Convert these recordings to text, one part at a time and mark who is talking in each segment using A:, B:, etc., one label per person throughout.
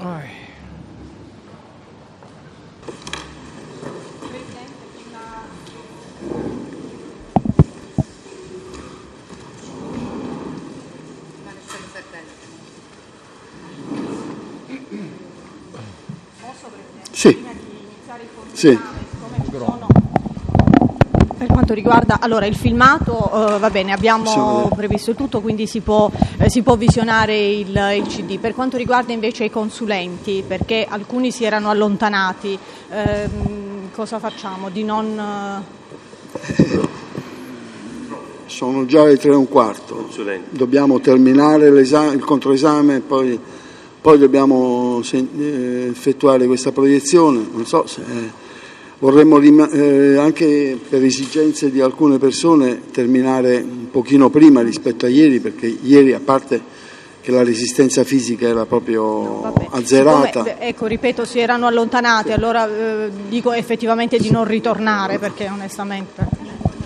A: Sì. Sì.
B: Per quanto riguarda il filmato, va bene, abbiamo previsto tutto, quindi si può visionare il CD. Per quanto riguarda invece i consulenti, perché alcuni si erano allontanati, cosa facciamo? Di non...
A: Sono già le 3:15. Dobbiamo terminare il controesame, poi dobbiamo effettuare questa proiezione. Non so se vorremmo anche per esigenze di alcune persone terminare un pochino prima rispetto a ieri, perché ieri, a parte che la resistenza fisica era proprio azzerata.
B: Ecco, ripeto, si erano allontanati, allora dico effettivamente di non ritornare, perché onestamente...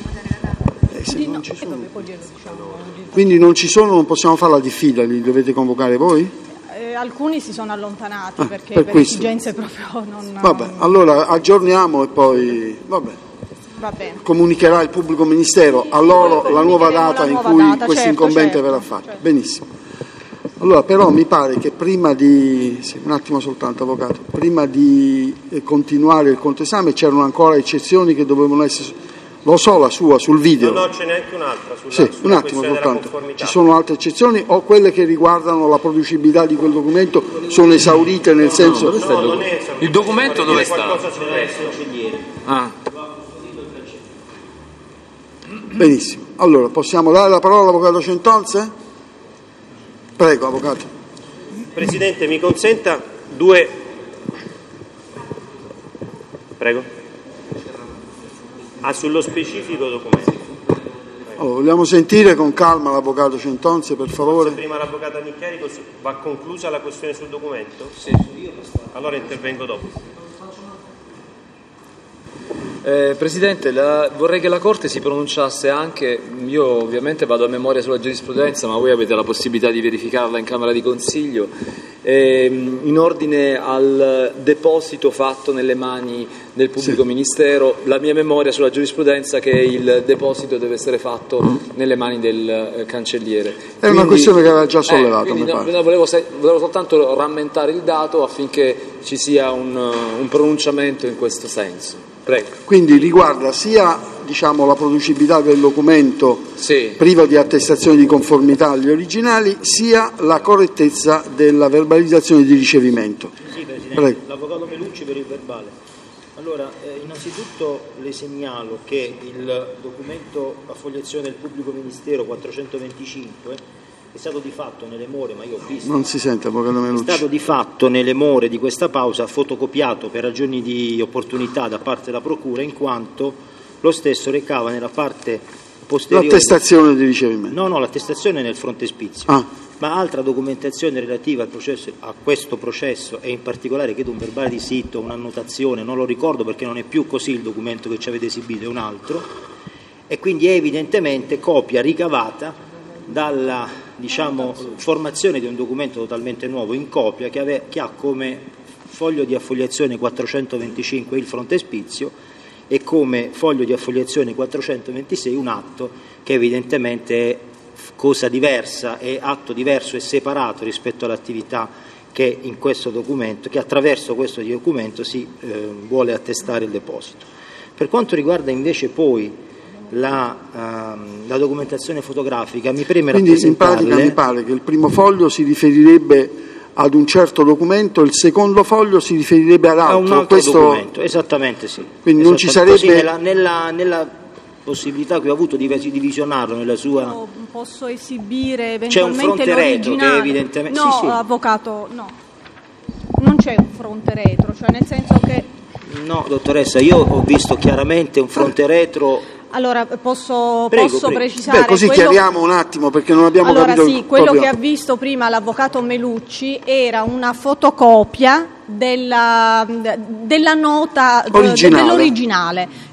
A: Quindi non ci sono, non possiamo fare la diffida, li dovete convocare voi?
B: Alcuni si sono allontanati perché per esigenze proprio non...
A: Vabbè, allora aggiorniamo e poi va bene. Comunicherà il pubblico ministero a loro la nuova data in cui questo incombente verrà fatto. Certo. Benissimo. Allora, però mi pare che prima di... Sì, un attimo soltanto, avvocato. Prima di continuare il controesame c'erano ancora eccezioni che dovevano essere... Lo so, la sua, sul video.
C: No, ce n'è anche un'altra.
A: Un attimo soltanto. Ci sono altre eccezioni o quelle che riguardano la producibilità di quel documento sono esaurite nel senso...
C: No, non è esaurito.
D: Il documento dove sta?
A: Benissimo. Allora, possiamo dare la parola all'avvocato Centonze? Prego, avvocato.
C: Presidente, mi consenta due... Prego. Sullo specifico documento.
A: Vogliamo sentire con calma l'avvocato Centonze, per favore.
C: Prima l'avvocata Nicchiarico, va conclusa la questione sul documento? Sì. Allora intervengo dopo.
D: Presidente, vorrei che la Corte si pronunciasse anche, io ovviamente vado a memoria sulla giurisprudenza, ma voi avete la possibilità di verificarla in Camera di Consiglio, in ordine al deposito fatto nelle mani del pubblico ministero. La mia memoria sulla giurisprudenza è che il deposito deve essere fatto nelle mani del cancelliere.
A: È una questione che aveva già sollevato, mi pare.
D: Volevo soltanto rammentare il dato affinché ci sia un pronunciamento in questo senso. Prego.
A: Quindi riguarda sia la producibilità del documento privo di attestazione di conformità agli originali, sia la correttezza della verbalizzazione di ricevimento.
E: Sì, Presidente.
A: Prego.
E: L'avvocato Melucci per il verbale. Allora, innanzitutto le segnalo che il documento a fogliazione del pubblico ministero 425 è stato di fatto nelle more, ma io ho visto...
A: Non si sente, avvocato Melucci.
E: È stato di fatto nelle more di questa pausa fotocopiato per ragioni di opportunità da parte della Procura, in quanto lo stesso recava nella parte posteriore...
A: L'attestazione di ricevimento.
E: No, l'attestazione è nel frontespizio. Ma altra documentazione relativa al processo, a questo processo, e in particolare credo un verbale di sitto, un'annotazione, non lo ricordo perché non è più così il documento che ci avete esibito, è un altro, e quindi è evidentemente copia ricavata dalla formazione di un documento totalmente nuovo in copia che ha come foglio di affoliazione 425 il frontespizio e come foglio di affoliazione 426 un atto che evidentemente è cosa diversa, è atto diverso e separato rispetto all'attività che in questo documento, che attraverso questo documento si vuole attestare il deposito. Per quanto riguarda invece poi la documentazione fotografica, mi preme rappresentarle...
A: Quindi in pratica mi pare che il primo foglio si riferirebbe ad un certo documento, il secondo foglio si riferirebbe ad altro.
E: A un altro documento, esattamente sì.
A: Quindi non ci sarebbe...
E: Così nella possibilità che ho avuto di visionarlo nella sua...
B: Posso esibire eventualmente
E: c'è un fronte retro che evidentemente...
B: No,
E: sì.
B: Avvocato, no. Non c'è un fronte retro, cioè nel senso che...
E: No, dottoressa, io ho visto chiaramente un fronte retro...
B: Allora, posso
E: prego.
B: precisare...
A: così chiariamo un attimo, perché non abbiamo capito...
B: Allora sì, quello che ha visto prima l'avvocato Melucci era una fotocopia della nota dell'originale,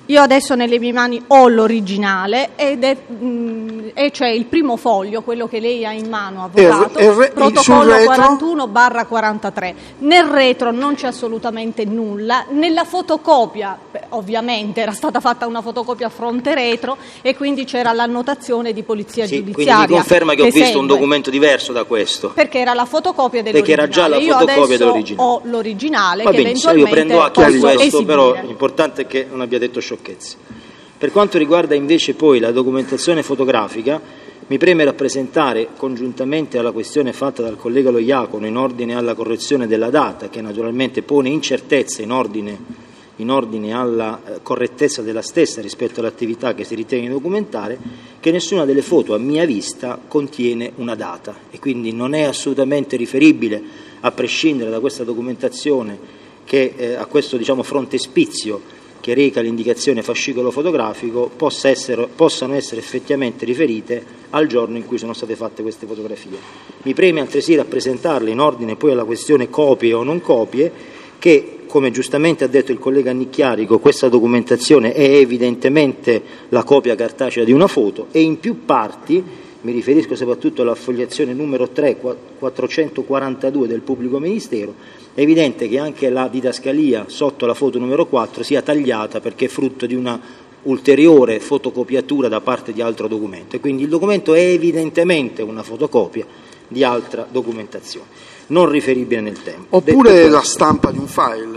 B: Io adesso nelle mie mani ho l'originale e c'è il primo foglio, quello che lei ha in mano, avvocato, protocollo 41/43. Nel retro non c'è assolutamente nulla, nella fotocopia ovviamente era stata fatta una fotocopia fronte retro e quindi c'era l'annotazione di polizia giudiziaria.
E: Quindi mi conferma che ho visto un documento diverso da questo?
B: Perché era la fotocopia dell'originale.
E: Perché era già la fotocopia dell'originale.
B: Io adesso ho l'originale che
E: benissimo,
B: eventualmente
E: io prendo atto di questo,
B: esibire.
E: però l'importante è che non abbia detto sciocchezze. Per quanto riguarda invece poi la documentazione fotografica, mi preme rappresentare, congiuntamente alla questione fatta dal collega Lo Iacono in ordine alla correzione della data, che naturalmente pone incertezze in ordine alla correttezza della stessa rispetto all'attività che si ritiene di documentare, che nessuna delle foto a mia vista contiene una data e quindi non è assolutamente riferibile, a prescindere da questa documentazione, che a questo frontespizio che reca l'indicazione fascicolo fotografico possano essere effettivamente riferite al giorno in cui sono state fatte queste fotografie. Mi preme altresì rappresentarle in ordine poi alla questione copie o non copie che, come giustamente ha detto il collega Nicchiarico, questa documentazione è evidentemente la copia cartacea di una foto e in più parti, mi riferisco soprattutto alla fogliazione numero 3, 442 del Pubblico Ministero, è evidente che anche la didascalia sotto la foto numero 4 sia tagliata perché è frutto di una ulteriore fotocopiatura da parte di altro documento e quindi il documento è evidentemente una fotocopia di altra documentazione, non riferibile nel tempo.
A: Oppure la stampa di un file.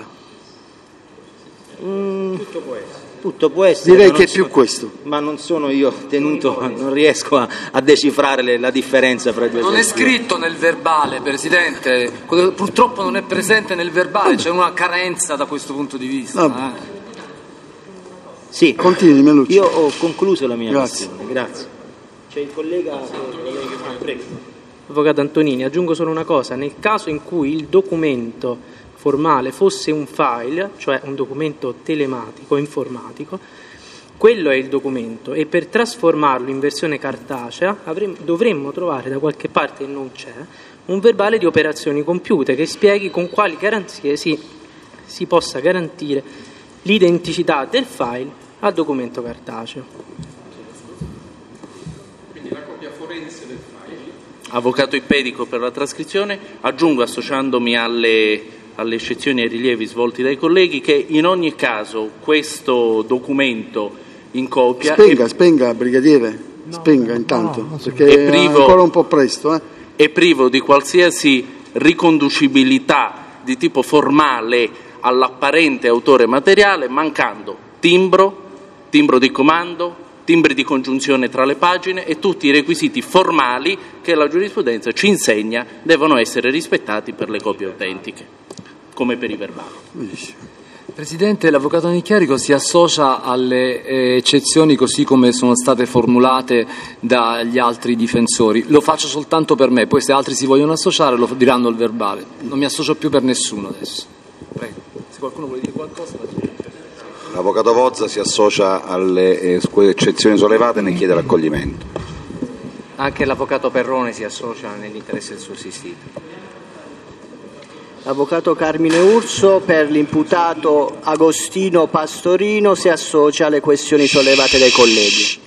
E: Tutto può essere. Tutto può essere.
A: Direi che è più questo.
E: Ma non sono io tenuto, non riesco a decifrare la differenza fra i due.
D: Non è scritto nel verbale, Presidente, purtroppo non è presente nel verbale, c'è una carenza da questo punto di vista.
E: Sì,
A: continui Melucci.
E: Io ho concluso la mia
A: Grazie.
E: questione, grazie. C'è il collega. Prego.
F: Avvocato Antonini, aggiungo solo una cosa: nel caso in cui il documento formale fosse un file, cioè un documento telematico, informatico, quello è il documento e per trasformarlo in versione cartacea dovremmo trovare da qualche parte, e non c'è, un verbale di operazioni compiute che spieghi con quali garanzie si possa garantire l'identicità del file al documento cartaceo.
G: Quindi la copia forense del file.
H: Avvocato Ippedico per la trascrizione, aggiungo, associandomi alle eccezioni e ai rilievi svolti dai colleghi, che in ogni caso questo documento in copia
A: spenga brigadiere, spenga intanto, perché è ancora un po' presto.
H: È privo di qualsiasi riconducibilità di tipo formale all'apparente autore materiale, mancando timbro di comando, timbri di congiunzione tra le pagine e tutti i requisiti formali che la giurisprudenza ci insegna devono essere rispettati per le copie autentiche, come per i verbali.
D: Presidente, l'avvocato Nicchiarico si associa alle eccezioni così come sono state formulate dagli altri difensori. Lo faccio soltanto per me, poi se altri si vogliono associare lo diranno al verbale. Non mi associo più per nessuno adesso. Prego, se qualcuno vuole dire qualcosa.
I: L'avvocato Vozza si associa alle eccezioni sollevate e ne chiede l'accoglimento.
J: Anche l'avvocato Perrone si associa nell'interesse del sussistito.
K: L'avvocato Carmine Urso per l'imputato Agostino Pastorino si associa alle questioni sollevate dai colleghi.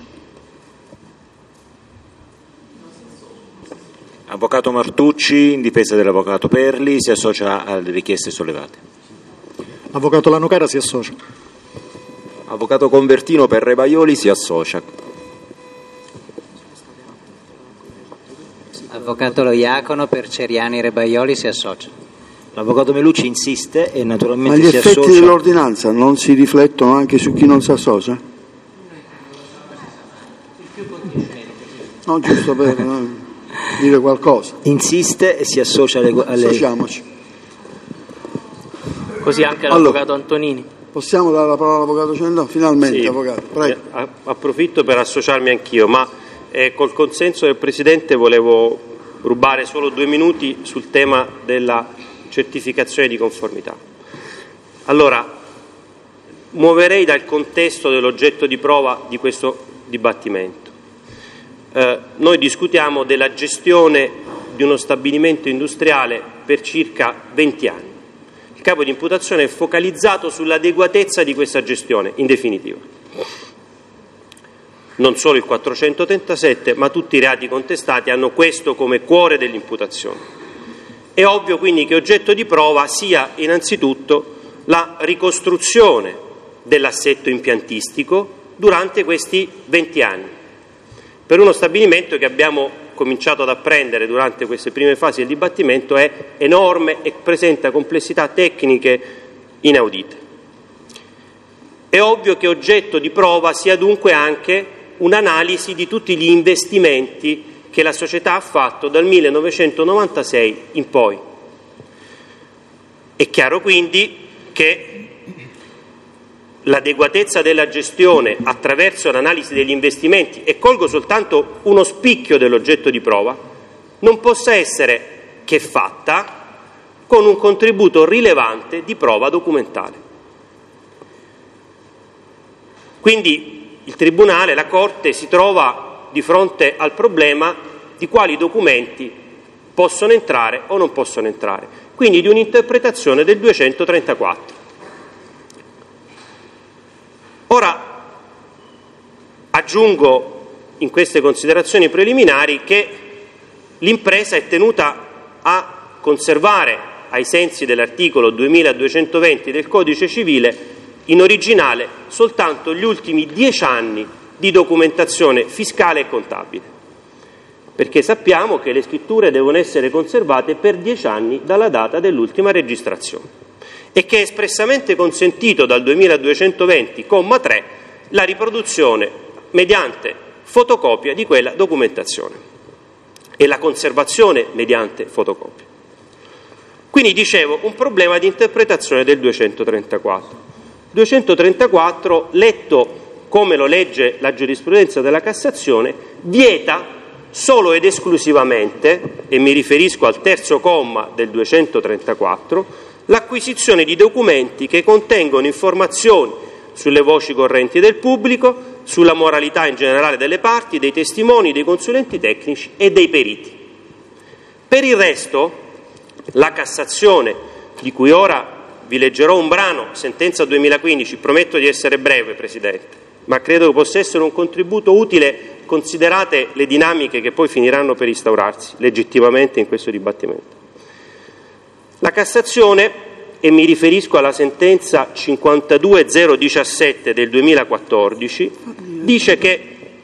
L: Avvocato Martucci, in difesa dell'avvocato Perli, si associa alle richieste sollevate.
M: Avvocato Lanocara si associa.
N: Avvocato Convertino per Rebaioli si associa.
J: Avvocato Lo Iacono per Ceriani Rebaioli si associa.
E: L'avvocato Melucci insiste e naturalmente
A: si
E: associa.
A: Ma gli effetti dell'ordinanza non si riflettono anche su chi non si associa? No, giusto per dire qualcosa.
E: Insiste e si associa alle...
A: Associamoci.
F: Così anche l'avvocato Antonini.
A: Possiamo dare la parola all'avvocato Cendò? Finalmente,
C: sì,
A: avvocato. Prego.
C: Approfitto per associarmi anch'io, ma col consenso del Presidente volevo rubare solo 2 minuti sul tema della certificazione di conformità. Allora, muoverei dal contesto dell'oggetto di prova di questo dibattimento. Noi discutiamo della gestione di uno stabilimento industriale per circa 20 anni, Il capo di imputazione è focalizzato sull'adeguatezza di questa gestione, in definitiva. Non solo il 437, ma tutti i reati contestati hanno questo come cuore dell'imputazione. È ovvio quindi che oggetto di prova sia innanzitutto la ricostruzione dell'assetto impiantistico durante questi 20 anni, per uno stabilimento che abbiamo cominciato ad apprendere durante queste prime fasi del dibattimento è enorme e presenta complessità tecniche inaudite. È ovvio che oggetto di prova sia dunque anche un'analisi di tutti gli investimenti che la società ha fatto dal 1996 in poi. È chiaro quindi che l'adeguatezza della gestione attraverso l'analisi degli investimenti, e colgo soltanto uno spicchio dell'oggetto di prova, non possa essere che fatta con un contributo rilevante di prova documentale. Quindi il Tribunale, la Corte, si trova di fronte al problema di quali documenti possono entrare o non possono entrare, quindi di un'interpretazione del 234. Ora, aggiungo in queste considerazioni preliminari che l'impresa è tenuta a conservare, ai sensi dell'articolo 2220 del Codice Civile, in originale soltanto gli ultimi 10 anni di documentazione fiscale e contabile, perché sappiamo che le scritture devono essere conservate per 10 anni dalla data dell'ultima registrazione, e che è espressamente consentito dal 2220, comma 3, la riproduzione mediante fotocopia di quella documentazione e la conservazione mediante fotocopia. Quindi, dicevo, un problema di interpretazione del 234. 234, letto come lo legge la giurisprudenza della Cassazione, vieta solo ed esclusivamente, e mi riferisco al terzo comma del 234, l'acquisizione di documenti che contengono informazioni sulle voci correnti del pubblico, sulla moralità in generale delle parti, dei testimoni, dei consulenti tecnici e dei periti. Per il resto, la Cassazione, di cui ora vi leggerò un brano, sentenza 2015, prometto di essere breve, Presidente, ma credo che possa essere un contributo utile, considerate le dinamiche che poi finiranno per instaurarsi legittimamente in questo dibattimento. La Cassazione, e mi riferisco alla sentenza 52017 del 2014, dice che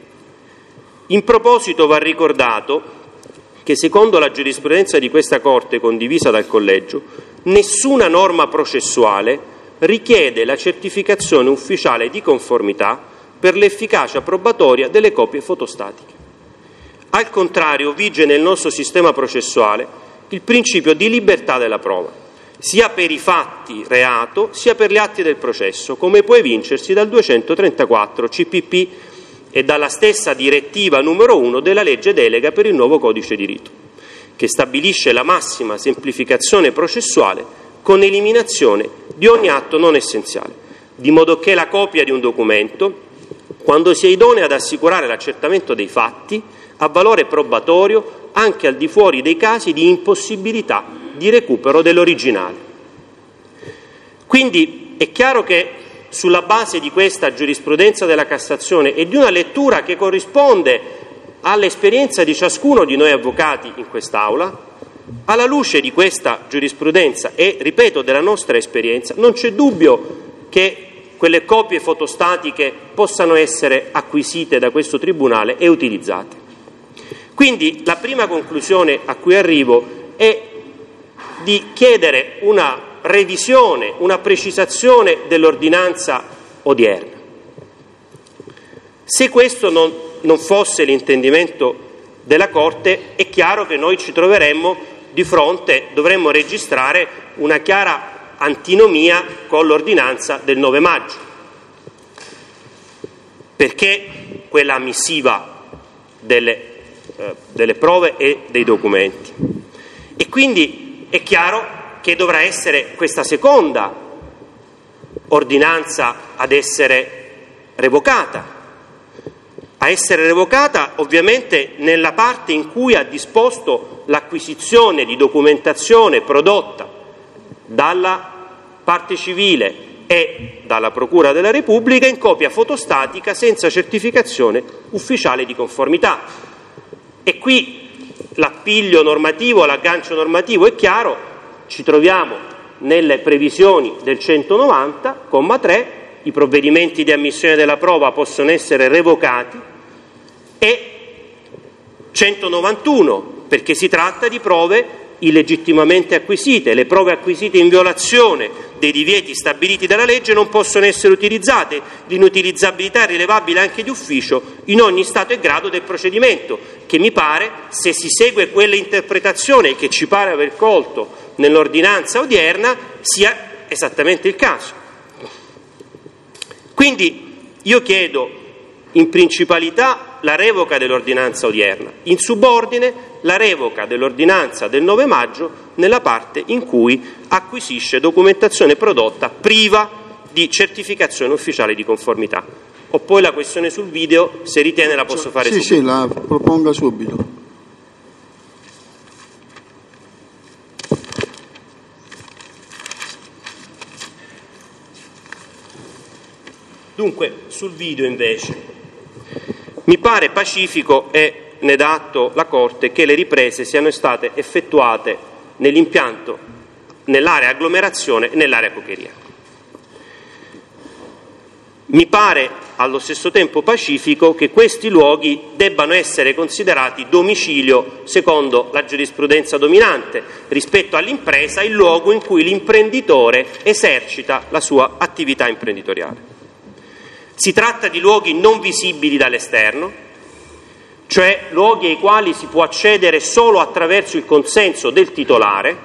C: in proposito va ricordato che, secondo la giurisprudenza di questa Corte condivisa dal Collegio, nessuna norma processuale richiede la certificazione ufficiale di conformità per l'efficacia probatoria delle copie fotostatiche. Al contrario, vige nel nostro sistema processuale il principio di libertà della prova, sia per i fatti reato, sia per gli atti del processo, come può evincersi dal 234 CPP e dalla stessa direttiva numero 1 della legge delega per il nuovo codice di rito, che stabilisce la massima semplificazione processuale con eliminazione di ogni atto non essenziale, di modo che la copia di un documento, quando sia idonea ad assicurare l'accertamento dei fatti, ha valore probatorio anche al di fuori dei casi di impossibilità di recupero dell'originale. Quindi è chiaro che sulla base di questa giurisprudenza della Cassazione e di una lettura che corrisponde all'esperienza di ciascuno di noi avvocati in quest'Aula, alla luce di questa giurisprudenza e, ripeto, della nostra esperienza, non c'è dubbio che quelle copie fotostatiche possano essere acquisite da questo Tribunale e utilizzate. Quindi la prima conclusione a cui arrivo è di chiedere una revisione, una precisazione dell'ordinanza odierna. Se questo non fosse l'intendimento della Corte, è chiaro che noi ci troveremmo di fronte, dovremmo registrare una chiara antinomia con l'ordinanza del 9 maggio, perché quella ammissiva delle prove e dei documenti. E quindi è chiaro che dovrà essere questa seconda ordinanza ad essere revocata. A essere revocata ovviamente nella parte in cui ha disposto l'acquisizione di documentazione prodotta dalla parte civile e dalla Procura della Repubblica in copia fotostatica senza certificazione ufficiale di conformità. E qui l'appiglio normativo, l'aggancio normativo è chiaro, ci troviamo nelle previsioni del 190, comma 3, i provvedimenti di ammissione della prova possono essere revocati, e 191, perché si tratta di prove illegittimamente acquisite. Le prove acquisite in violazione dei divieti stabiliti dalla legge non possono essere utilizzate, l'inutilizzabilità è rilevabile anche di ufficio in ogni stato e grado del procedimento, che mi pare, se si segue quell'interpretazione che ci pare aver colto nell'ordinanza odierna, sia esattamente il caso. Quindi io chiedo in principalità la revoca dell'ordinanza odierna, in subordine la revoca dell'ordinanza del 9 maggio nella parte in cui acquisisce documentazione prodotta priva di certificazione ufficiale di conformità. Ho poi la questione sul video, se ritiene la posso fare subito.
A: Sì, la proponga subito.
C: Dunque, sul video invece, mi pare pacifico e ne dà atto la Corte che le riprese siano state effettuate nell'impianto, nell'area agglomerazione e nell'area cocheria. Mi pare allo stesso tempo pacifico che questi luoghi debbano essere considerati domicilio secondo la giurisprudenza dominante rispetto all'impresa, il luogo in cui l'imprenditore esercita la sua attività imprenditoriale. Si tratta di luoghi non visibili dall'esterno, cioè luoghi ai quali si può accedere solo attraverso il consenso del titolare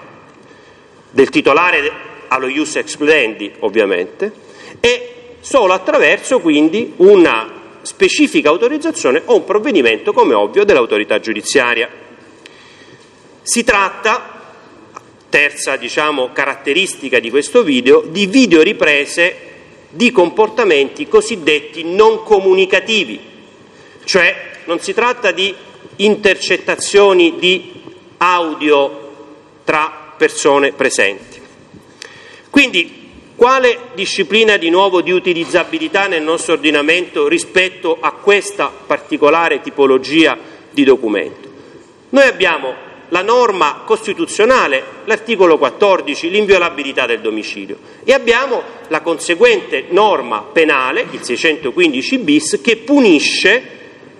C: allo ius excludendi ovviamente, e solo attraverso quindi una specifica autorizzazione o un provvedimento, come ovvio, dell'autorità giudiziaria. Si tratta, terza caratteristica di questo video, di videoriprese di comportamenti cosiddetti non comunicativi, cioè non si tratta di intercettazioni di audio tra persone presenti. Quindi, quale disciplina di nuovo di utilizzabilità nel nostro ordinamento rispetto a questa particolare tipologia di documento? Noi abbiamo la norma costituzionale, l'articolo 14, l'inviolabilità del domicilio, e abbiamo la conseguente norma penale, il 615 bis, che punisce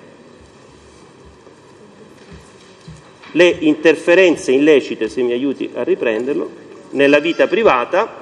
C: le interferenze illecite, se mi aiuti a riprenderlo, nella vita privata,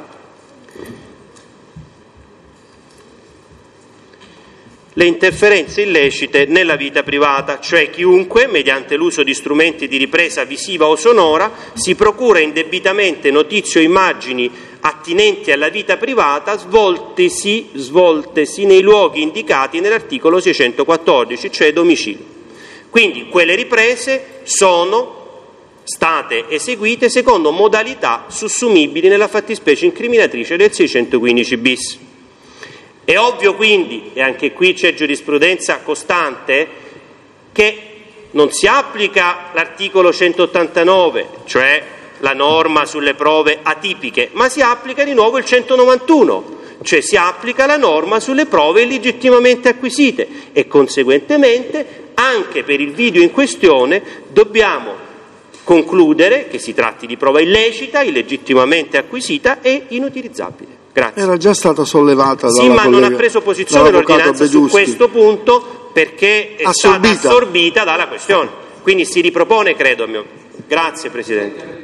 C: le interferenze illecite nella vita privata, cioè chiunque, mediante l'uso di strumenti di ripresa visiva o sonora, si procura indebitamente notizie o immagini attinenti alla vita privata svoltesi nei luoghi indicati nell'articolo 614, cioè domicilio. Quindi quelle riprese sono state eseguite secondo modalità sussumibili nella fattispecie incriminatrice del 615 bis. È ovvio quindi, e anche qui c'è giurisprudenza costante, che non si applica l'articolo 189, cioè la norma sulle prove atipiche, ma si applica di nuovo il 191, cioè si applica la norma sulle prove illegittimamente acquisite, e conseguentemente anche per il video in questione dobbiamo concludere che si tratti di prova illecita, illegittimamente acquisita e inutilizzabile. Grazie.
A: Era già stata sollevata dalla
C: collega. Sì, ma non ha preso posizione l'ordinanza su questo punto perché è stata assorbita dalla questione. Quindi si ripropone, credo. Grazie, Presidente.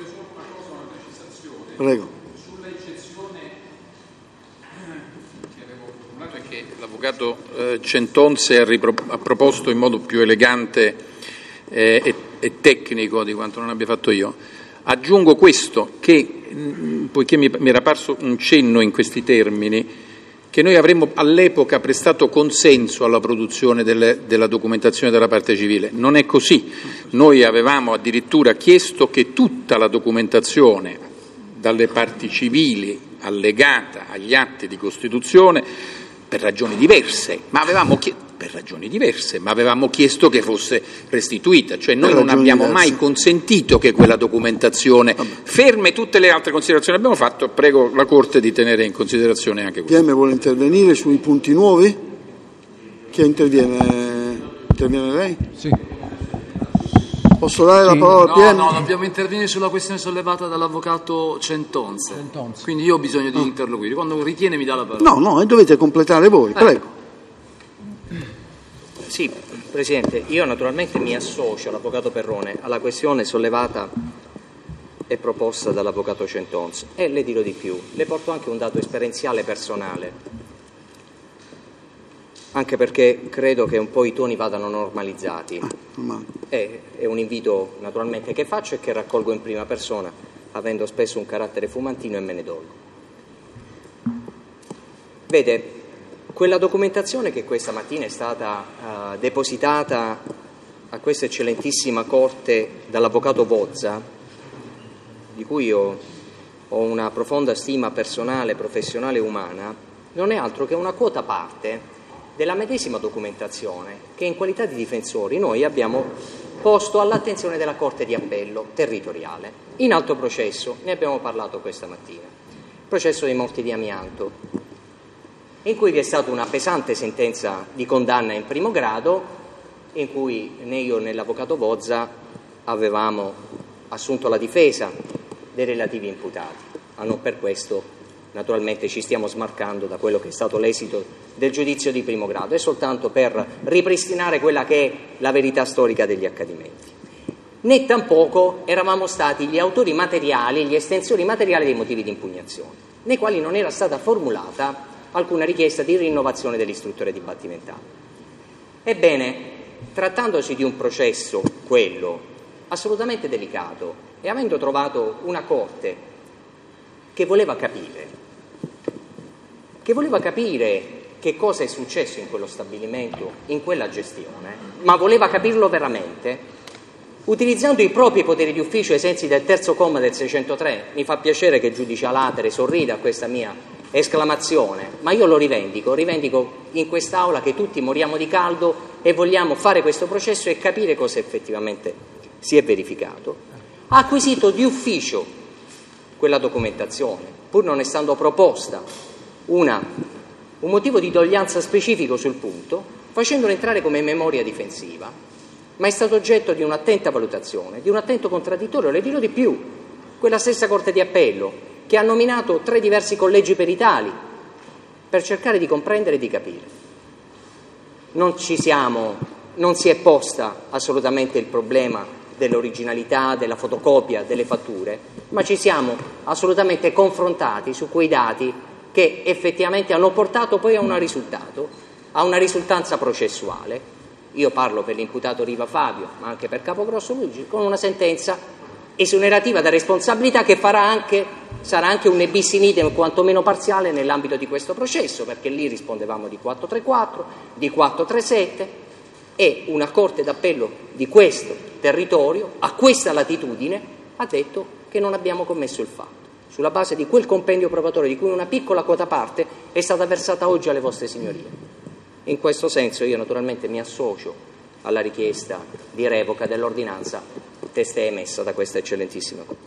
A: Prego.
G: Sull'eccezione che avevo formulato e che l'Avvocato Centonse ha proposto in modo più elegante e tecnico di quanto non abbia fatto io, aggiungo questo, che poiché mi era parso un cenno in questi termini, che noi avremmo all'epoca prestato consenso alla produzione della documentazione della parte civile. Non è così. Noi avevamo addirittura chiesto che tutta la documentazione dalle parti civili allegata agli atti di costituzione per ragioni diverse, ma avevamo chiesto che fosse restituita, cioè noi non abbiamo mai consentito che quella documentazione, ferme tutte le altre considerazioni che abbiamo fatto, prego la Corte di tenere in considerazione anche questo.
A: PM vuole intervenire sui punti nuovi? Chi interviene? Interviene lei?
O: Sì.
A: Posso dare la parola a PM?
D: No, dobbiamo intervenire sulla questione sollevata dall'avvocato Centonze. Quindi io ho bisogno di interloquire. Quando ritiene mi dà la parola.
A: No, dovete completare voi, prego.
J: Sì, Presidente, io naturalmente mi associo all'avvocato Perrone alla questione sollevata e proposta dall'avvocato Centonze e le dirò di più, le porto anche un dato esperienziale personale, anche perché credo che un po' i toni vadano normalizzati. È un invito naturalmente che faccio e che raccolgo in prima persona, avendo spesso un carattere fumantino e me ne dolgo. Vede, quella documentazione che questa mattina è stata depositata a questa eccellentissima Corte dall'avvocato Vozza, di cui io ho una profonda stima personale, professionale e umana, non è altro che una quota parte della medesima documentazione che in qualità di difensori noi abbiamo posto all'attenzione della Corte di Appello territoriale. In alto processo, ne abbiamo parlato questa mattina, processo dei morti di amianto, in cui vi è stata una pesante sentenza di condanna in primo grado, in cui né io né l'avvocato Vozza avevamo assunto la difesa dei relativi imputati. Ma non per questo naturalmente ci stiamo smarcando da quello che è stato l'esito del giudizio di primo grado, è soltanto per ripristinare quella che è la verità storica degli accadimenti. Né tampoco eravamo stati gli autori materiali, gli estensori materiali dei motivi di impugnazione, nei quali non era stata formulata alcuna richiesta di rinnovazione dell'istruttore dibattimentale. Ebbene, trattandosi di un processo, quello, assolutamente delicato, e avendo trovato una Corte che voleva capire che cosa è successo in quello stabilimento, in quella gestione, ma voleva capirlo veramente, utilizzando i propri poteri di ufficio ai sensi del terzo comma del 603, mi fa piacere che il giudice Alatere sorrida a questa mia esclamazione, ma io lo rivendico in quest'Aula che tutti moriamo di caldo e vogliamo fare questo processo e capire cosa effettivamente si è verificato. Ha acquisito di ufficio quella documentazione, pur non essendo proposta un motivo di doglianza specifico sul punto, facendola entrare come memoria difensiva, ma è stato oggetto di un'attenta valutazione, di un attento contraddittorio. Le dirò di più, quella stessa Corte di Appello che ha nominato 3 diversi collegi peritali per cercare di comprendere e di capire. Non si è posta assolutamente il problema dell'originalità, della fotocopia, delle fatture, ma ci siamo assolutamente confrontati su quei dati che effettivamente hanno portato poi a un risultato, a una risultanza processuale. Io parlo per l'imputato Riva Fabio, ma anche per Capogrosso Luigi, con una sentenza esonerativa da responsabilità che sarà anche un nebis in idem quantomeno parziale nell'ambito di questo processo, perché lì rispondevamo di 434, di 437 e una Corte d'Appello di questo territorio, a questa latitudine, ha detto che non abbiamo commesso il fatto, sulla base di quel compendio probatorio di cui una piccola quota parte è stata versata oggi alle vostre signorie. In questo senso io naturalmente mi associo alla richiesta di revoca dell'ordinanza testé emessa da questa eccellentissima Corte.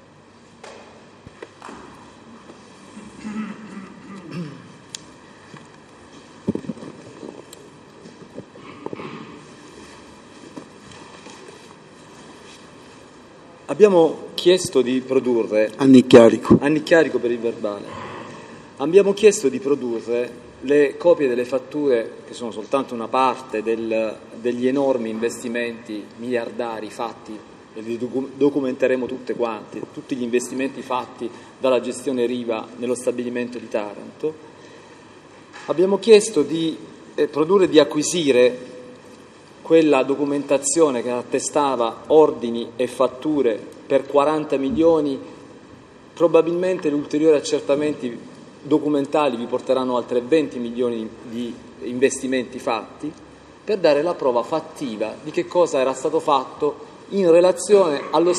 D: Abbiamo chiesto di produrre
A: Annicchiarico
D: per il verbale. Abbiamo chiesto di produrre le copie delle fatture, che sono soltanto una parte degli enormi investimenti miliardari fatti, e li documenteremo tutti gli investimenti fatti dalla gestione Riva nello stabilimento di Taranto. Abbiamo chiesto di produrre e di acquisire quella documentazione che attestava ordini e fatture per 40 milioni, probabilmente gli ulteriori accertamenti documentali vi porteranno altre 20 milioni di investimenti fatti, per dare la prova fattiva di che cosa era stato fatto in relazione alla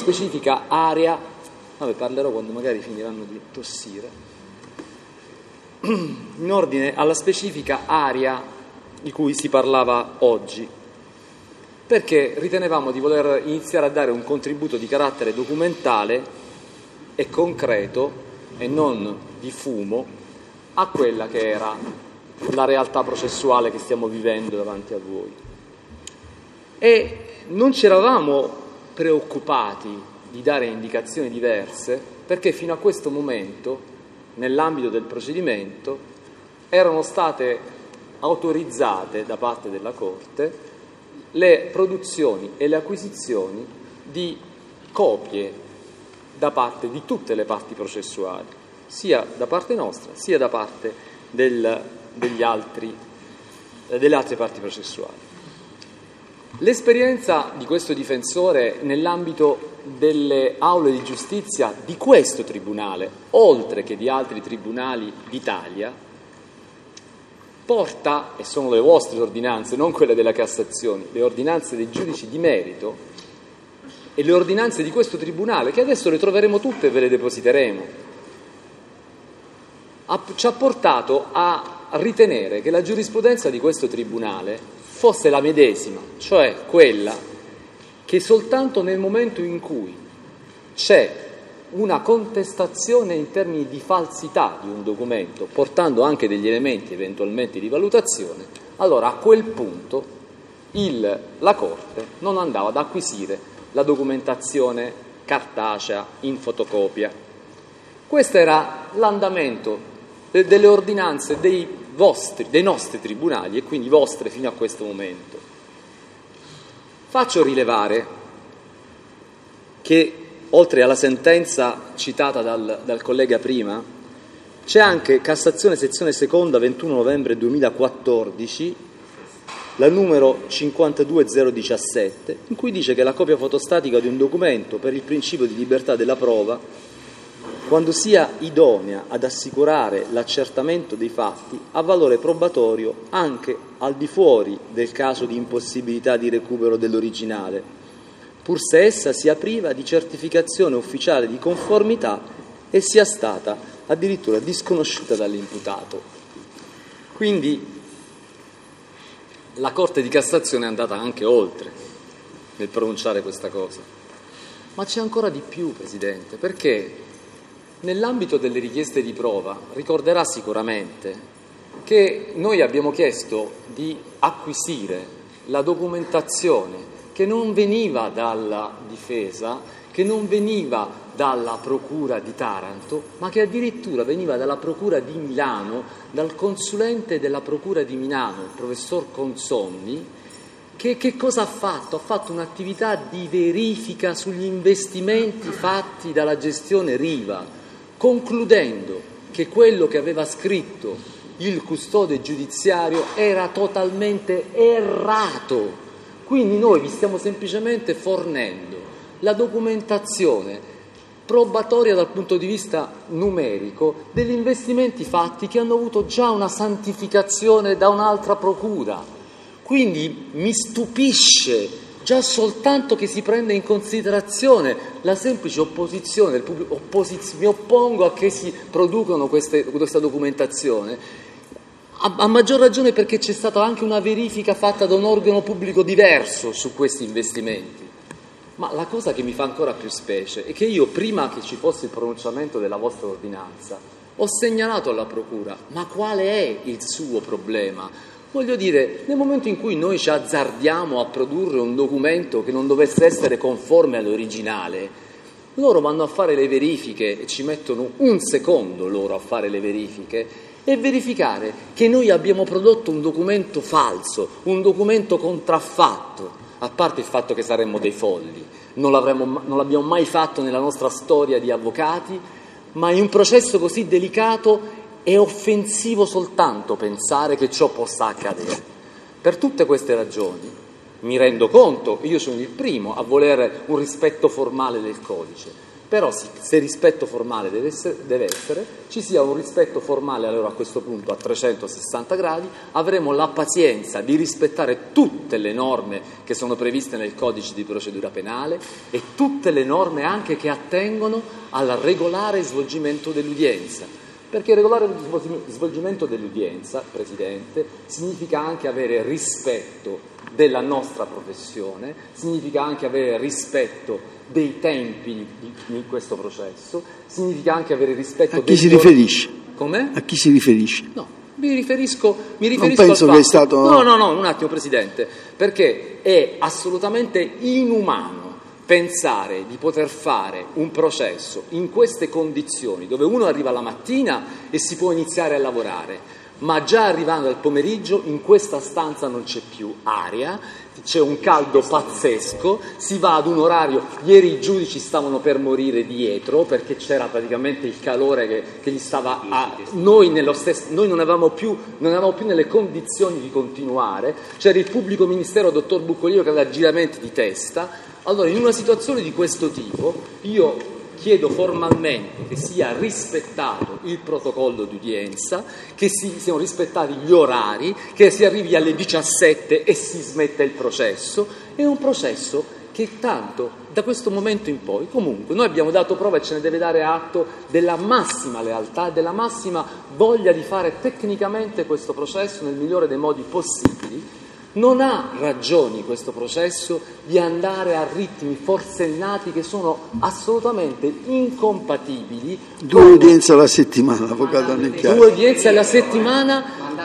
D: specifica area. Vabbè, parlerò quando magari finiranno di tossire. in ordine alla specifica area di cui si parlava oggi, perché ritenevamo di voler iniziare a dare un contributo di carattere documentale e concreto e non di fumo a quella che era la realtà processuale che stiamo vivendo davanti a voi. E non ci eravamo preoccupati di dare indicazioni diverse, perché fino a questo momento, nell'ambito del procedimento, erano state autorizzate da parte della Corte le produzioni e le acquisizioni di copie da parte di tutte le parti processuali, sia da parte nostra sia da parte delle altre parti processuali. L'esperienza di questo difensore nell'ambito delle aule di giustizia di questo tribunale, oltre che di altri tribunali d'Italia, porta, e sono le vostre ordinanze, non quelle della Cassazione, le ordinanze dei giudici di merito e le ordinanze di questo tribunale, che adesso le troveremo tutte e ve le depositeremo, ci ha portato a ritenere che la giurisprudenza di questo tribunale fosse la medesima, cioè quella che soltanto nel momento in cui c'è una contestazione in termini di falsità di un documento, portando anche degli elementi eventualmente di valutazione, allora a quel punto la Corte non andava ad acquisire la documentazione cartacea in fotocopia. Questo era l'andamento delle ordinanze dei nostri tribunali e quindi vostre fino a questo momento. Faccio rilevare che oltre alla sentenza citata dal collega prima, c'è anche Cassazione sezione seconda 21 novembre 2014, la numero 52017, in cui dice che la copia fotostatica di un documento per il principio di libertà della prova, quando sia idonea ad assicurare l'accertamento dei fatti, ha valore probatorio anche al di fuori del caso di impossibilità di recupero dell'originale, pur se essa sia priva di certificazione ufficiale di conformità e sia stata addirittura disconosciuta dall'imputato. Quindi la Corte di Cassazione è andata anche oltre nel pronunciare questa cosa. Ma c'è ancora di più, Presidente, perché nell'ambito delle richieste di prova ricorderà sicuramente che noi abbiamo chiesto di acquisire la documentazione che non veniva dalla difesa, che non veniva dalla Procura di Taranto, ma che addirittura veniva dalla Procura di Milano, dal consulente della Procura di Milano, il professor Consonni, che cosa ha fatto? Ha fatto un'attività di verifica sugli investimenti fatti dalla gestione Riva, concludendo che quello che aveva scritto il custode giudiziario era totalmente errato. Quindi noi vi stiamo semplicemente fornendo la documentazione probatoria dal punto di vista numerico degli investimenti fatti che hanno avuto già una santificazione da un'altra procura. Quindi mi stupisce già soltanto che si prenda in considerazione la semplice opposizione del pubblico. Mi oppongo a che si producano questa documentazione, a maggior ragione perché c'è stata anche una verifica fatta da un organo pubblico diverso su questi investimenti. Ma la cosa che mi fa ancora più specie è che io, prima che ci fosse il pronunciamento della vostra ordinanza, ho segnalato alla Procura: ma qual è il suo problema? Voglio dire, nel momento in cui noi ci azzardiamo a produrre un documento che non dovesse essere conforme all'originale, loro vanno a fare le verifiche e ci mettono un secondo loro a fare le verifiche e verificare che noi abbiamo prodotto un documento falso, un documento contraffatto, a parte il fatto che saremmo dei folli, non l'abbiamo mai fatto nella nostra storia di avvocati, ma in un processo così delicato è offensivo soltanto pensare che ciò possa accadere. Per tutte queste ragioni mi rendo conto, io sono il primo a volere un rispetto formale del codice, però se rispetto formale deve essere, ci sia un rispetto formale allora a questo punto a 360 gradi, avremo la pazienza di rispettare tutte le norme che sono previste nel codice di procedura penale e tutte le norme anche che attengono al regolare svolgimento dell'udienza. Perché regolare lo svolgimento dell'udienza, Presidente, significa anche avere rispetto della nostra professione, significa anche avere rispetto dei tempi di questo processo, significa anche avere rispetto...
A: A chi si riferisce?
D: Come?
A: A chi si riferisce?
D: No, mi riferisco
A: non penso
D: al fatto...
A: che è stato...
D: No, un attimo, Presidente, perché è assolutamente inumano pensare di poter fare un processo in queste condizioni, dove uno arriva la mattina e si può iniziare a lavorare, ma già arrivando al pomeriggio in questa stanza non c'è più aria, c'è un caldo pazzesco, si va ad un orario, ieri i giudici stavano per morire dietro perché c'era praticamente il calore che gli stava a noi, noi non avevamo più nelle condizioni di continuare, c'era il pubblico ministero dottor Bucoliero che aveva giramenti di testa. Allora, in una situazione di questo tipo, io chiedo formalmente che sia rispettato il protocollo di udienza, che siano rispettati gli orari, che si arrivi alle 17 e si smetta il processo. È un processo che tanto, da questo momento in poi, comunque, noi abbiamo dato prova e ce ne deve dare atto della massima lealtà e della massima voglia di fare tecnicamente questo processo nel migliore dei modi possibili. Non ha ragioni questo processo di andare a ritmi forsennati che sono assolutamente incompatibili.
A: 2 udienze alla settimana, avvocato Annecchiari.
D: 2 udienze alla settimana,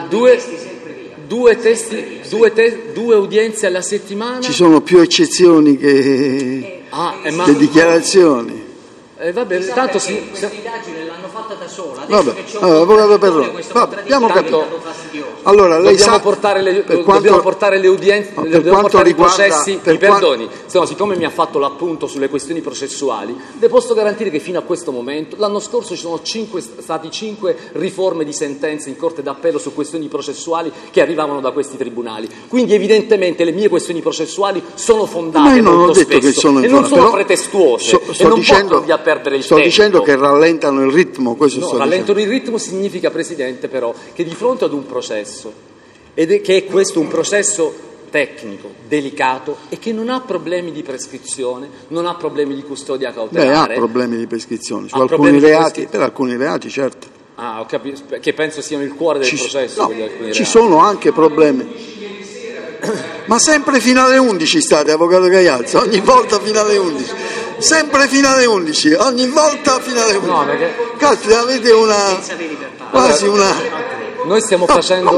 D: 2 udienze alla settimana.
A: Ci sono più eccezioni che dichiarazioni.
D: Vabbè, tanto
J: l'indagine l'hanno fatta da sola.
A: Vabbè, avvocato Perrone, abbiamo capito. Allora, lei
D: dobbiamo portare le udienze, dobbiamo portare i processi, perdoni, siccome mi ha fatto l'appunto sulle questioni processuali, le posso garantire che fino a questo momento, l'anno scorso ci sono stati 5 riforme di sentenze in Corte d'Appello su questioni processuali che arrivavano da questi tribunali, quindi evidentemente le mie questioni processuali sono fondate molto spesso e non sono pretestuose e non portano via a perdere il tempo.
A: Sto dicendo che rallentano il ritmo,
D: rallentano il ritmo significa, Presidente, però, che di fronte ad un processo che è questo un processo tecnico, delicato e che non ha problemi di prescrizione, non ha problemi di custodia cautelare.
A: Ha problemi di prescrizione su alcuni reati, per alcuni reati, certo.
D: Ho capito, che penso siano il cuore del processo.
A: Ci sono anche problemi. Ma sempre fino alle 11 state, avvocato Gagliazzo, ogni volta fino alle 11. Sempre fino alle 11, ogni volta fino alle 11.
D: No, perché...
A: Caspita, avete quasi una...
D: Noi stiamo facendo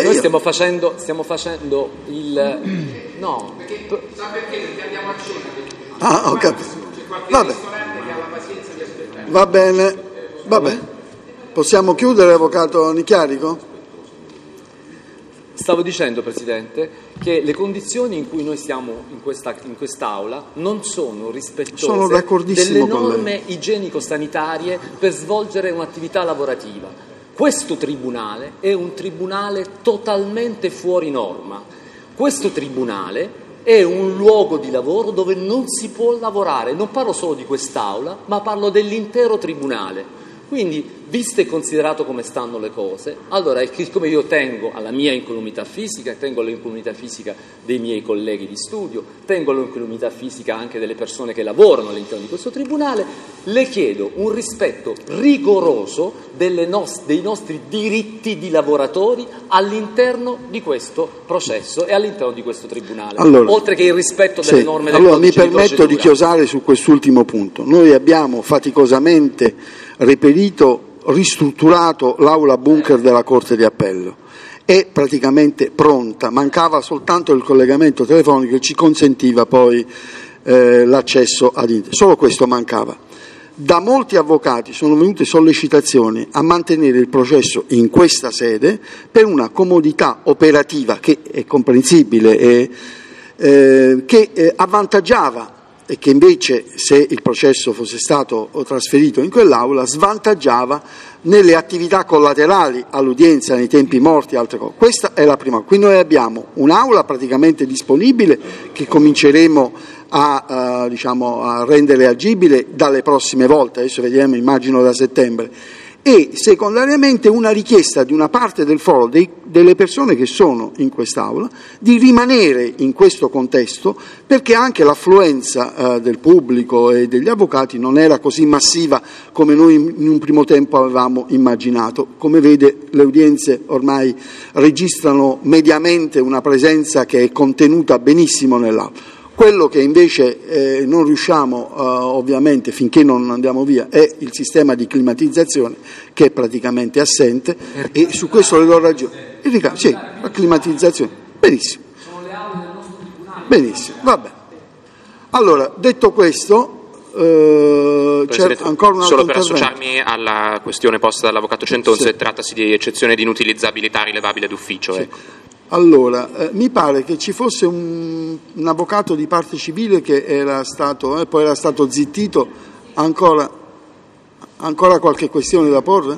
D: il... No.
G: Sa perché? Perché andiamo a cena.
A: Ho capito. Vabbè. Va bene. Possiamo chiudere, avvocato Nicchiarico?
D: Stavo dicendo, Presidente, che le condizioni in cui noi stiamo in quest'Aula non sono rispettose delle norme igienico-sanitarie per svolgere un'attività lavorativa. Questo tribunale è un tribunale totalmente fuori norma. Questo tribunale è un luogo di lavoro dove non si può lavorare. Non parlo solo di quest'Aula, ma parlo dell'intero tribunale. Quindi, visto e considerato come stanno le cose, allora, come io tengo alla mia incolumità fisica, tengo all'incolumità fisica dei miei colleghi di studio, tengo all'incolumità fisica anche delle persone che lavorano all'interno di questo tribunale, le chiedo un rispetto rigoroso dei nostri diritti di lavoratori all'interno di questo processo e all'interno di questo tribunale, oltre che il rispetto delle norme del codice di procedura.
A: Mi permetto di chiosare su quest'ultimo punto. Noi abbiamo faticosamente ristrutturato l'aula bunker della Corte di Appello, è praticamente pronta, mancava soltanto il collegamento telefonico che ci consentiva poi l'accesso ad internet, solo questo mancava. Da molti avvocati sono venute sollecitazioni a mantenere il processo in questa sede per una comodità operativa che è comprensibile e che avvantaggiava e che invece, se il processo fosse stato trasferito in quell'aula, svantaggiava nelle attività collaterali all'udienza, nei tempi morti e altre cose. Questa è la prima. Qui noi abbiamo un'aula praticamente disponibile che cominceremo a rendere agibile dalle prossime volte, adesso vediamo, immagino da settembre, e secondariamente una richiesta di una parte del foro, delle persone che sono in quest'Aula, di rimanere in questo contesto, perché anche l'affluenza del pubblico e degli avvocati non era così massiva come noi in un primo tempo avevamo immaginato. Come vede, le udienze ormai registrano mediamente una presenza che è contenuta benissimo nell'Aula. Quello che invece non riusciamo, ovviamente, finché non andiamo via, è il sistema di climatizzazione, che è praticamente assente, e su questo le do ragione. Sì, la climatizzazione. Benissimo. Benissimo, vabbè. Allora, detto questo, c'è ancora un altro
O: solo per associarmi alla questione posta dall'avvocato Centonse, sì. Trattasi di eccezione di inutilizzabilità rilevabile d'ufficio.
A: Sì.
O: Ecco.
A: Allora, mi pare che ci fosse un avvocato di parte civile che era stato, poi era stato zittito. Ancora qualche questione da porre?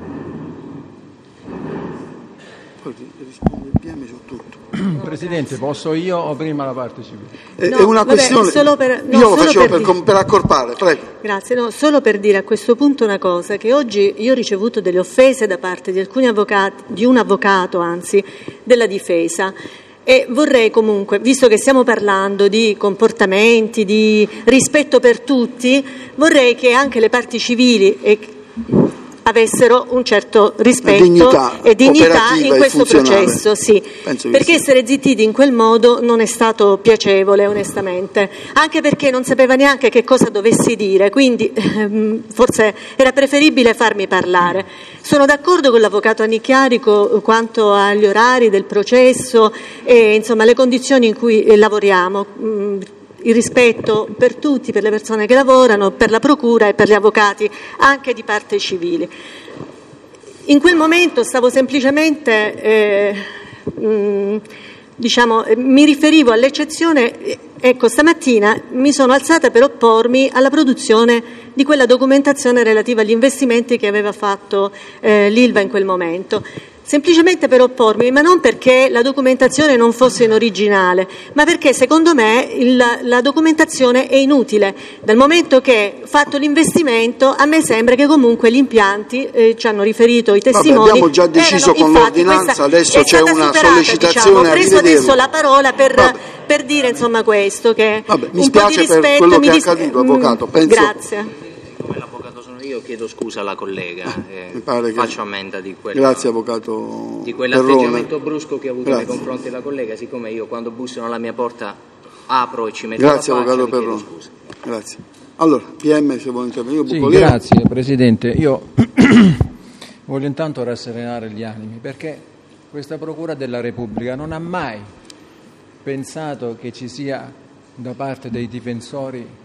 A: Poi risponde il PM su tutto.
P: Presidente, posso io o prima la parte civile?
A: È una questione. Io lo facevo per accorpare, prego.
Q: Grazie, solo per dire a questo punto una cosa, che oggi io ho ricevuto delle offese da parte di alcuni avvocati, di un avvocato anzi, della difesa. E vorrei comunque, visto che stiamo parlando di comportamenti, di rispetto per tutti, vorrei che anche le parti civili avessero un certo rispetto e dignità in questo processo, sì. Perché essere zittiti in quel modo non è stato piacevole, onestamente, anche perché non sapeva neanche che cosa dovessi dire, quindi forse era preferibile farmi parlare. Sono d'accordo con l'avvocato Annichiarico quanto agli orari del processo e insomma le condizioni in cui lavoriamo. Il rispetto per tutti, per le persone che lavorano, per la procura e per gli avvocati anche di parte civile. In quel momento stavo semplicemente, mi riferivo all'eccezione, ecco, stamattina mi sono alzata per oppormi alla produzione di quella documentazione relativa agli investimenti che aveva fatto l'Ilva in quel momento. Semplicemente per oppormi, ma non perché la documentazione non fosse in originale, ma perché secondo me la documentazione è inutile, dal momento che fatto l'investimento a me sembra che comunque gli impianti ci hanno riferito i testimoni.
A: Abbiamo già deciso con l'ordinanza, adesso c'è una sollecitazione.
Q: Ho preso adesso la parola per dire insomma questo, che
A: mi spiace per quello che è accaduto, avvocato.
Q: Grazie.
J: Io chiedo scusa alla collega, faccio ammenda di
A: Grazie, avvocato
J: di quell'atteggiamento brusco che ho avuto nei confronti della collega, siccome io quando bussano alla mia porta apro e ci metto
A: Grazie,
J: la faccia,
A: avvocato Perrone.
J: Scusa.
A: Grazie. Allora, PM se vuole intervenire.
P: Sì, grazie Presidente. Io voglio intanto rasserenare gli animi, perché questa Procura della Repubblica non ha mai pensato che ci sia da parte dei difensori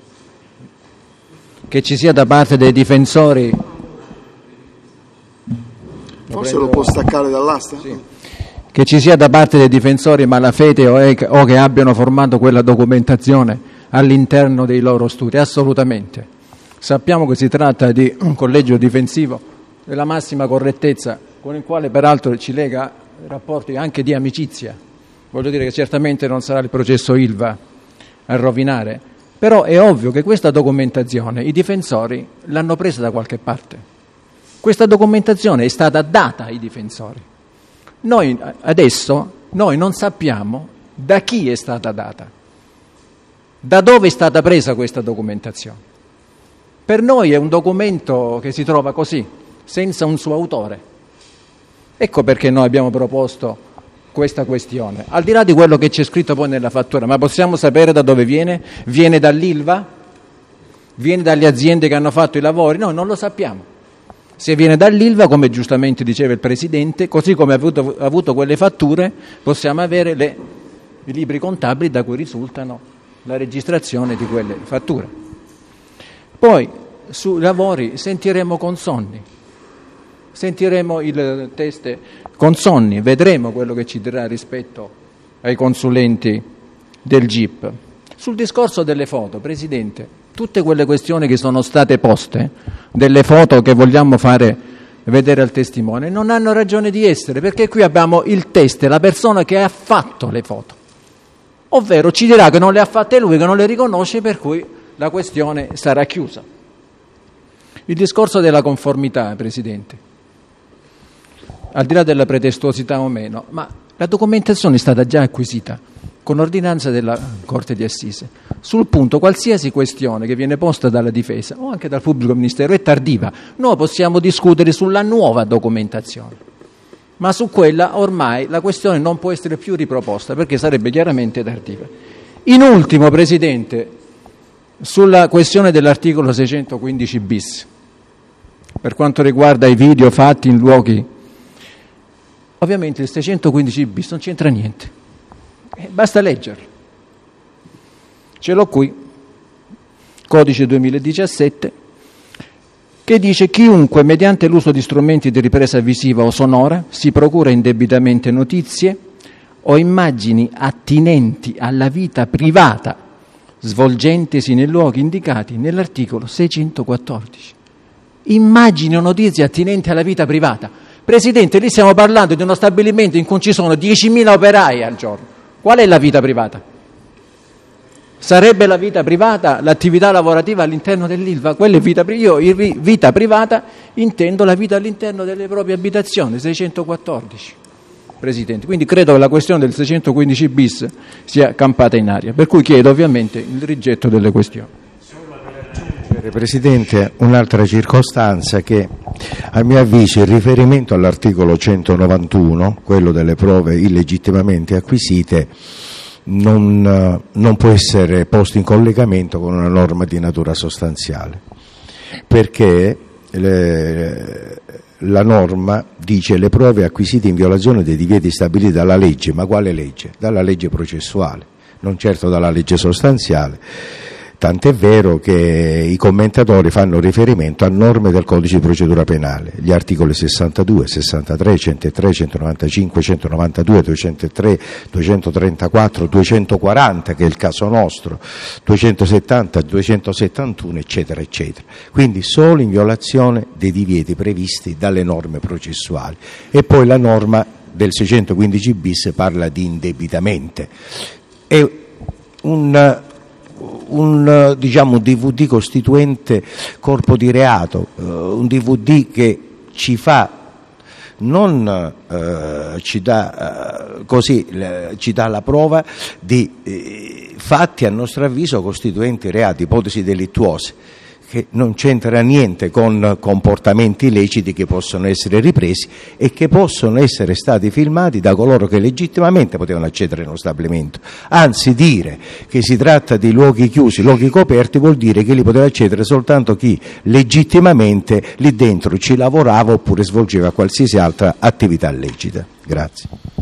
A: forse lo può staccare dall'asta?
P: Sì. Che ci sia da parte dei difensori malafede o che abbiano formato quella documentazione all'interno dei loro studi, assolutamente. Sappiamo che si tratta di un collegio difensivo della massima correttezza, con il quale peraltro ci lega rapporti anche di amicizia. Voglio dire che certamente non sarà il processo Ilva a rovinare. Però è ovvio che questa documentazione i difensori l'hanno presa da qualche parte. Questa documentazione è stata data ai difensori. Noi non sappiamo da chi è stata data, da dove è stata presa questa documentazione. Per noi è un documento che si trova così, senza un suo autore. Ecco perché noi abbiamo proposto questa questione, al di là di quello che c'è scritto poi nella fattura, ma possiamo sapere da dove viene? Viene dall'Ilva? Viene dalle aziende che hanno fatto i lavori? Noi non lo sappiamo. Se viene dall'Ilva, come giustamente diceva il Presidente, così come ha avuto quelle fatture, possiamo avere i libri contabili da cui risultano la registrazione di quelle fatture. Poi sui lavori sentiremo consonni. Sentiremo il test consonni, vedremo quello che ci dirà rispetto ai consulenti del GIP. Sul discorso delle foto, Presidente, tutte quelle questioni che sono state poste, delle foto che vogliamo fare vedere al testimone, non hanno ragione di essere, perché qui abbiamo il test, la persona che ha fatto le foto, ovvero ci dirà che non le ha fatte lui, che non le riconosce, per cui la questione sarà chiusa. Il discorso della conformità, Presidente, al di là della pretestuosità o meno, ma la documentazione è stata già acquisita con ordinanza della Corte di Assise. Sul punto, qualsiasi questione che viene posta dalla difesa o anche dal pubblico ministero è tardiva. Noi possiamo discutere sulla nuova documentazione, ma su quella ormai la questione non può essere più riproposta perché sarebbe chiaramente tardiva. In ultimo, Presidente, sulla questione dell'articolo 615 bis, per quanto riguarda i video fatti in luoghi, ovviamente il 615 bis non c'entra niente. Basta leggerlo. Ce l'ho qui, codice 2017, che dice: chiunque mediante l'uso di strumenti di ripresa visiva o sonora si procura indebitamente notizie o immagini attinenti alla vita privata svolgentesi nei luoghi indicati nell'articolo 614. Immagini o notizie attinenti alla vita privata. Presidente, lì stiamo parlando di uno stabilimento in cui ci sono 10.000 operai al giorno. Qual è la vita privata? Sarebbe la vita privata l'attività lavorativa all'interno dell'Ilva? Quella è vita privata. Io vita privata intendo la vita all'interno delle proprie abitazioni, 614, Presidente. Quindi credo che la questione del 615 bis sia campata in aria, per cui chiedo ovviamente il rigetto delle questioni.
R: Presidente, un'altra circostanza che a mio avviso il riferimento all'articolo 191, quello delle prove illegittimamente acquisite, non può essere posto in collegamento con una norma di natura sostanziale, perché la norma dice le prove acquisite in violazione dei divieti stabiliti dalla legge. Ma quale legge? Dalla legge processuale, non certo dalla legge sostanziale. Tant'è vero che i commentatori fanno riferimento a norme del Codice di procedura penale, gli articoli 62, 63, 103, 195, 192, 203, 234, 240, che è il caso nostro, 270, 271, eccetera, eccetera. Quindi solo in violazione dei divieti previsti dalle norme processuali. E poi la norma del 615 bis parla di indebitamente. È un DVD costituente corpo di reato, un DVD che ci fa non ci dà la prova di fatti a nostro avviso costituenti reati, ipotesi delittuose, che non c'entra niente con comportamenti illeciti che possono essere ripresi e che possono essere stati filmati da coloro che legittimamente potevano accedere allo stabilimento. Anzi, dire che si tratta di luoghi chiusi, luoghi coperti, vuol dire che li poteva accedere soltanto chi legittimamente lì dentro ci lavorava oppure svolgeva qualsiasi altra attività lecita. Grazie.